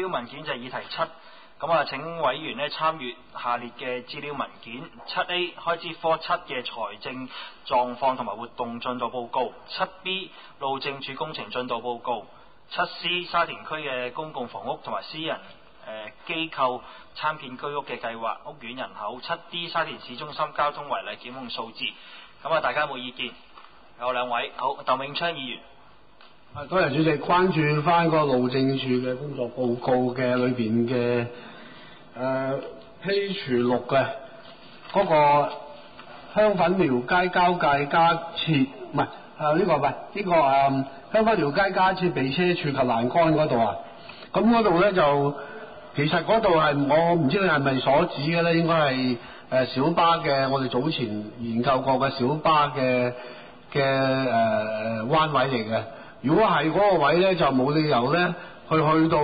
料文件就係議題7。咁啊，請委員呢參閱下列嘅資料文件：7A 開支科7嘅財政狀況同埋活動進度報告；7B 路政署工程進度報告；7C 沙田區嘅公共房屋同埋私人機構參建居屋嘅計劃屋苑人口；7D 沙田市中心交通違例檢控數字。咁啊，大家冇意見？有兩位，好，鄧永昌議員。 多謝主席，關注翻個路政署嘅工作報告嘅裏邊嘅page 6嘅嗰個香粉寮街交界加設，唔係香粉寮街加設避車處及欄杆嗰度啊。咁嗰度咧就其實嗰度係我唔知你係咪所指嘅咧，應該係小巴嘅，我哋早前研究過嘅小巴嘅彎位嚟嘅。如果係嗰個位咧，就冇理由咧去到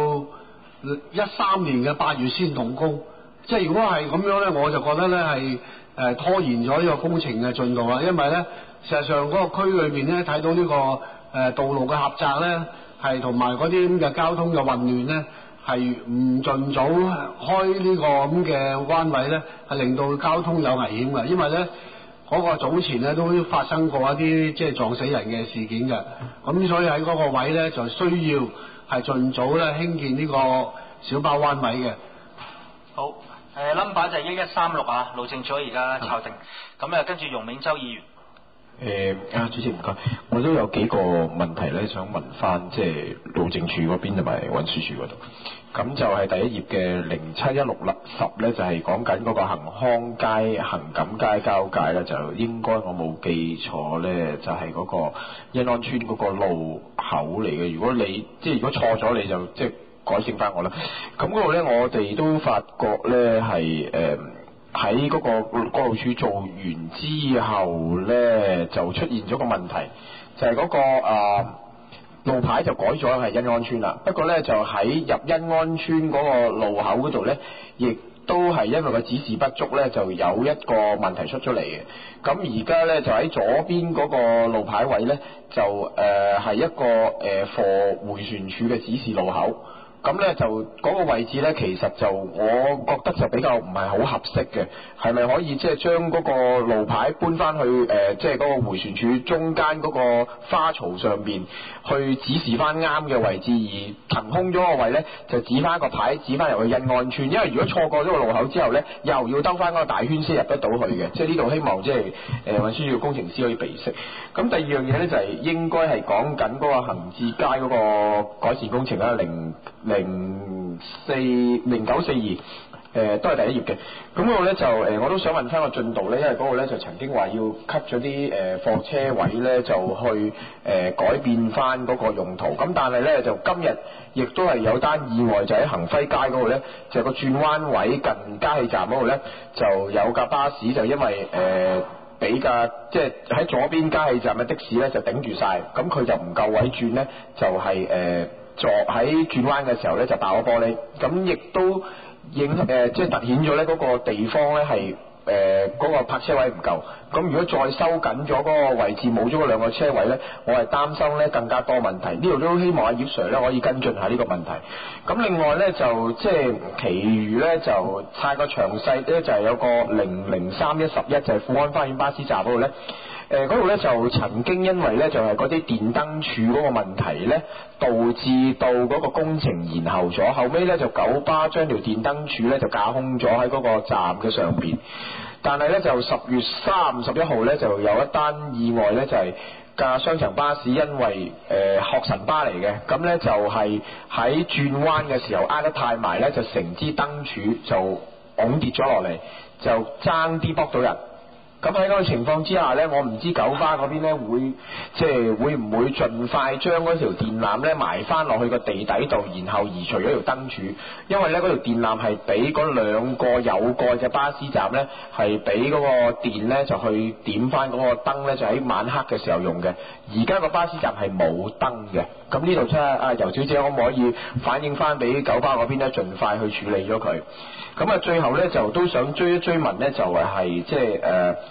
13年嘅8月先動工。即係如果係咁樣咧，我就覺得咧係拖延咗呢個工程嘅進度啦。因為咧，事實上嗰個區裏邊咧睇到呢個道路嘅狹窄咧，係同埋嗰啲咁嘅交通嘅混亂咧，係唔盡早開呢個咁嘅彎位咧，係令到交通有危險嘅。因為咧嗰個早前咧都發生過一啲即係撞死人嘅事件嘅，咁所以喺嗰個位咧就需要係盡早咧興建呢個小巴彎位嘅。 好，number 就係1136啊，路政署而家抄定。咁跟住容銘洲議員。 主席唔該，我都有幾個問題咧想問翻，即係路政署嗰邊同埋運輸署嗰度。咁就係第一頁嘅071610咧，就係講緊嗰個恒康街、恒錦街交界咧，就應該我冇記錯咧，就係嗰個欣安邨嗰個路口嚟嘅。如果錯咗，你就即係改正翻我啦。咁嗰度咧，我哋都發覺咧係喺嗰個公路處做完之後咧，就出現咗個問題，就係嗰個路牌就改咗係欣安邨啦。不過咧，就喺入欣安邨嗰個路口嗰度咧，亦都係因為個指示不足咧，就有一個問題出咗嚟嘅。咁而家咧就喺左邊嗰個路牌位咧，就係一個貨迴旋處嘅指示路口。咁咧就嗰個位置咧，其實就我覺得就比較唔係好合適嘅，係咪可以即係將嗰個路牌搬翻去即係嗰個迴旋處中間嗰個花槽上邊去指示翻啱嘅位置，而騰空咗個位咧就指翻個牌指翻入去欣安邨，因為如果錯過咗個路口之後咧，又要兜翻嗰個大圈先入得到去嘅，即係呢度希望即係運輸署工程師可以備識。咁第二樣嘢咧就係應該係講緊嗰個恒志街嗰個改善工程啦0942都係第一頁嘅。咁嗰度咧就我都想問翻個進度咧，因為嗰個咧就曾經話要 cut 咗啲貨車位咧，就去改變翻嗰個用途。咁但係咧就今日亦都係有單意外，就喺恒輝街嗰度咧，就個轉彎位近加氣站嗰度咧，就有架巴士就因為俾架即係喺左邊加氣站嘅的士咧就頂住晒，咁佢就唔夠位轉咧，就係坐喺轉彎嘅時候咧就爆咗玻璃，咁亦都即係凸顯咗咧嗰個地方咧係嗰個泊車位唔夠。咁如果再收緊咗嗰個位置，冇咗嗰兩個車位咧，我係擔心咧更加多問題。呢度都希望阿葉 Sir 咧可以跟進下呢個問題。咁另外咧就即係其餘咧就太過詳細咧，就係有個00311就係富安花園巴士站嗰度咧。嗰度咧就曾經因為咧就係嗰啲電燈柱嗰個問題咧，導致到嗰個工程延後咗，後尾咧就九巴將條電燈柱咧就架空咗喺嗰個站嘅上邊。但係咧就10月31號咧就有一單意外咧，就係架雙層巴士因為學神巴嚟嘅，咁咧就係喺轉彎嘅時候挨得太埋咧，就成支燈柱就拱跌咗落嚟，就爭啲駁到人。咁喺嗰個情況之下咧，我唔知九巴嗰邊咧會唔會盡快將嗰條電纜咧埋翻落去個地底度，然後移除咗條燈柱，因為咧嗰條電纜係俾嗰兩個有蓋嘅巴士站咧係俾嗰個電咧就去點翻嗰個燈咧，就喺晚黑嘅時候用嘅。而家個巴士站係冇燈嘅，咁呢度即係阿尤小姐可唔可以反映翻俾九巴嗰邊咧，盡快去處理咗佢？咁啊，最後咧就都想追一追問咧，就係即係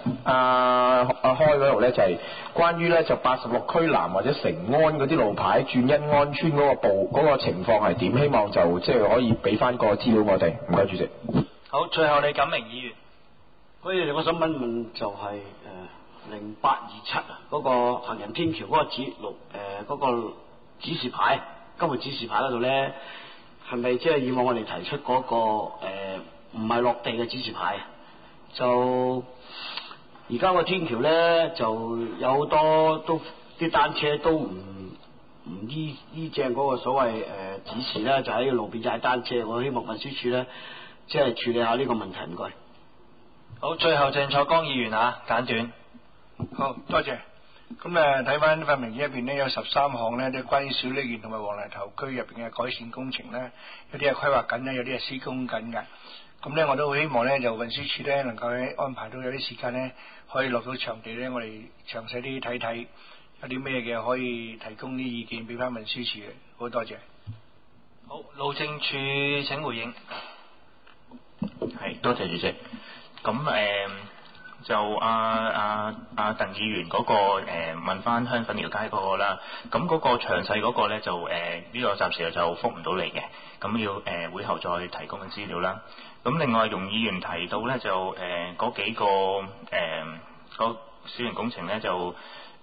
開嗰度咧就係關於咧就86區南或者成安嗰啲路牌轉欣安村嗰個情況係點？希望就即係可以俾翻個資料我哋。唔該主席。 好，最後李錦明議員。 我想問就係0827嗰個行人天橋嗰個嗰個指示牌，今日指示牌嗰度咧，係咪即係以往我哋提出嗰個唔係落地嘅指示牌？就而家個天橋咧就有好多都啲單車都唔依正嗰個所謂指示咧，就喺路邊踩單車。我希望運輸署咧即係處理下呢個問題，唔該。 好，最後鄭楚江議員啊，簡短。 好多謝。咁睇翻呢份文件入邊呢，有13項呢，都關於小瀝源同埋黃泥頭區入邊嘅改善工程呢，有啲係規劃緊咧，有啲係施工緊嘅。咁呢，我都好希望呢，就運輸署呢能夠安排到有啲時間呢，可以落到場地呢，我哋詳細啲睇睇有啲咩嘅可以提供啲意見俾翻運輸署嘅。好多謝。 好，路政署請回應。 係，多謝主席。咁就鄧議員嗰個問翻香粉寮街嗰個啦，咁嗰個詳細嗰個咧就呢個暫時就覆唔到你嘅，咁要會後再提供嘅資料啦。咁另外容議員提到咧就嗰幾個個小型工程咧就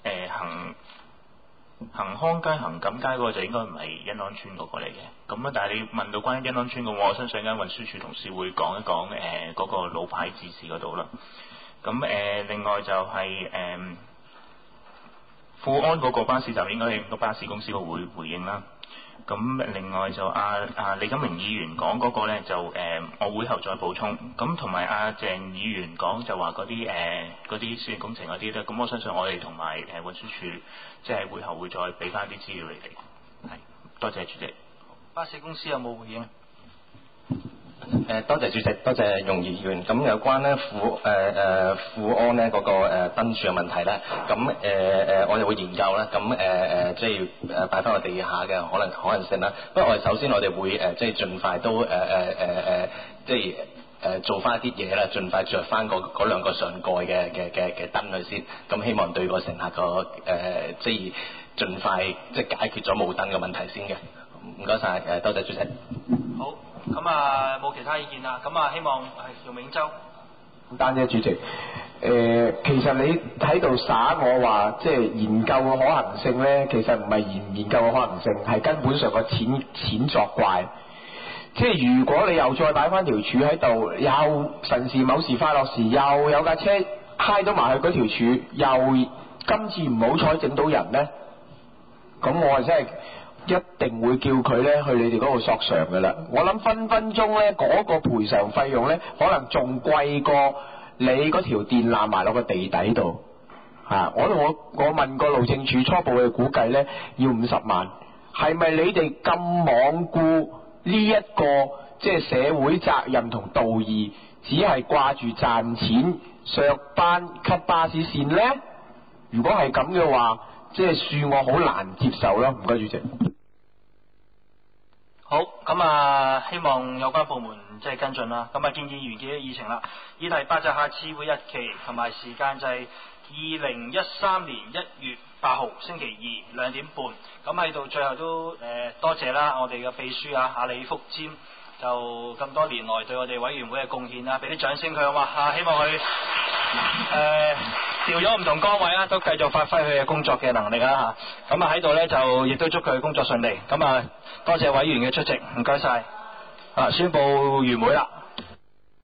恒康街、恒錦街嗰個就應該唔係欣安村嗰個嚟嘅，咁啊但係你問到關於欣安村嘅，我相信間運輸署同事會講一講嗰個路牌指示嗰度啦。咁另外就係富安嗰個巴士站應該係個巴士公司會回應啦。咁另外就李錦明議員講嗰個咧就我會後再補充。咁同埋鄭議員講就話嗰啲小型工程嗰啲咧，咁我相信我哋同埋運輸署即係會後會再俾翻啲資料你哋。係，多謝主席。 巴士公司有冇回應？ 多謝主席，多謝容議員。咁有關咧富安咧嗰個燈柱嘅問題咧，咁我哋會研究啦。咁即係擺翻我地下嘅可能性啦。不過首先我哋會即係盡快都即係做翻一啲嘢啦，盡快着翻嗰兩個上蓋嘅燈去先。咁希望對個乘客個即係盡快即係解決咗冇燈嘅問題先嘅。唔該晒，多謝主席。 好。咁冇其他意見啦，咁希望係容永洲。 單啫，主席。其實你喺度耍我話，即係研究嘅可行性咧，其實唔係研究嘅可能性，係根本上個錢作怪。即係如果你又再擺翻條柱喺度，又神時某時快樂時，又有架車揩到埋去嗰條柱，又今次唔好彩整到人咧，咁我係真係一定會叫佢咧去你哋嗰度索償噶啦。我諗分分鐘咧嗰個賠償費用咧，可能仲貴過你嗰條電纜埋落個地底度。我問過路政署初步嘅估計咧，要50萬。係咪你哋咁罔顧呢一個即係社會責任同道義，只係掛住賺錢削班 cut 巴士線咧？如果係咁嘅話，即係恕我好難接受咯。唔該主席。 好，咁希望有關部門即係跟進啦。咁建議完結議程啦。議題8就下次會日期同埋時間就係2013年1月8號星期二2點半。咁喺度最後都多謝啦，我哋嘅秘書阿李福占就咁多年來對我哋委員會嘅貢獻啦，俾啲掌聲佢好嘛嚇，希望佢調咗唔同崗位都繼續發揮佢嘅工作嘅能力啦嚇。咁喺度咧就亦都祝佢工作順利。咁多謝委員嘅出席，唔該晒。宣佈完會啦。